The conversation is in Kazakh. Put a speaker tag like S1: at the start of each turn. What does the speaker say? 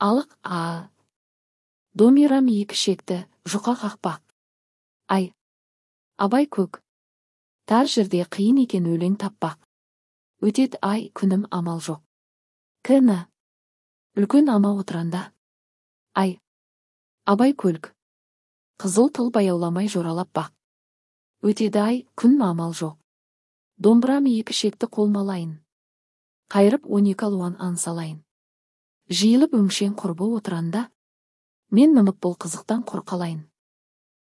S1: Алық домирам екі шекті, жұқа қақпақ. Ай, абай көк. Тар жерде қиын екен өлең таппақ. Өтет ай, күнім амал жоқ. Кіні. Үлкен ама отыранда. Ай, абай көлк. Қызыл тыл баяуламай жоралап бақ. Өтеді ай, күн амал жоқ. Домбырам екі шекті қолмалайын. Қайырып 12 алуан ансалайын. Жиылып өңшең құрбы отыранда, мен нымып бұл қызықтан құр қалайын.